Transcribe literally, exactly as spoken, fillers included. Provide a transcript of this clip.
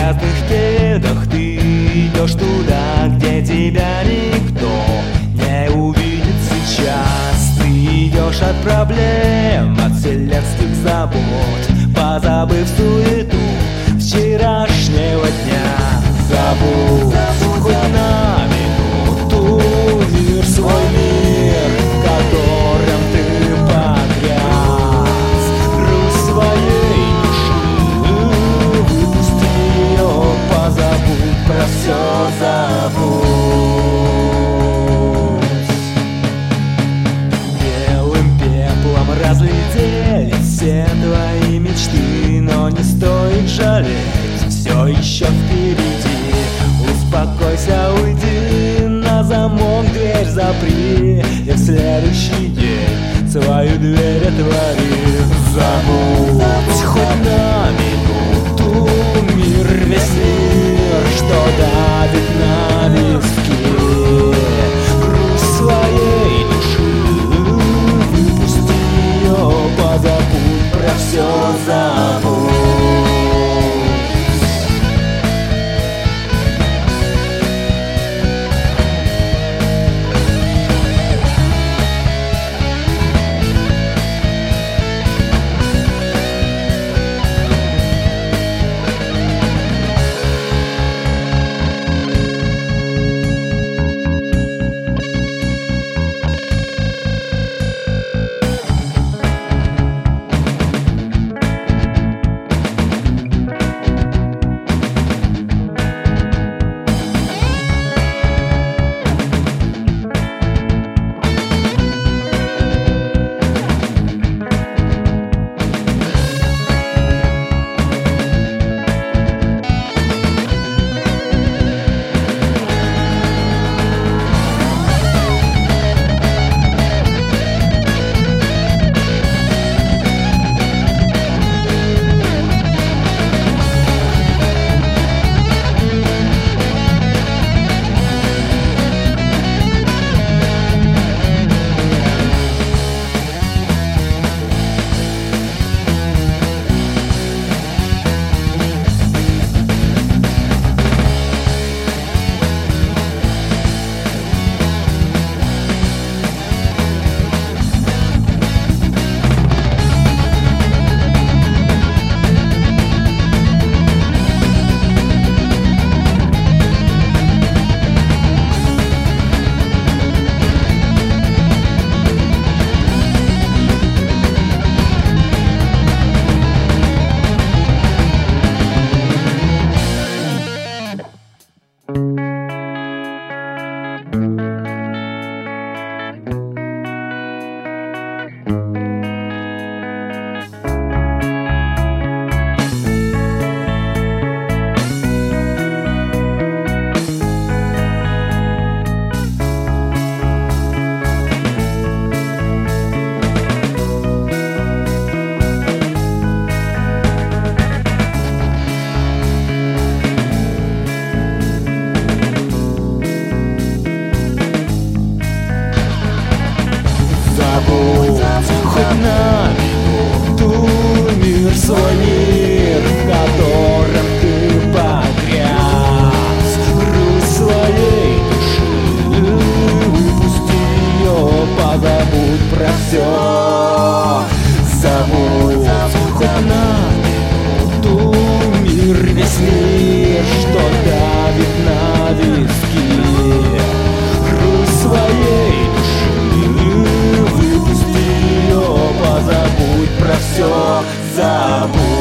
грязных кедах ты идешь туда, где тебя никто не увидит сейчас. Ты идешь от проблем, от вселенских забот, позабыв суету вчерашнего дня. Забудь хоть на минуту мир, свой мир, в котором ты погряз. Грусть своей души выпусти ее, позабудь, про все забудь. Белым пеплом разлетелись все твои мечты, но не стоит жалеть, все еще впереди. Успокойся, уйди, на замок дверь запри, и в следующий день свою дверь отвори. Забудь хоть на минуту мир, весь мир, что давит на виски. Грусть своей души выпусти ее, позабудь, про все забудь. Хоть на минуту мир, свой мир, в котором ты погряз. Грусть своей души выпусти ее, позабудь, про все забудь. Хоть на минуту мир, весь мир, что давит на виски. Грусть своей души выпусти ее, позабудь, про все забудь.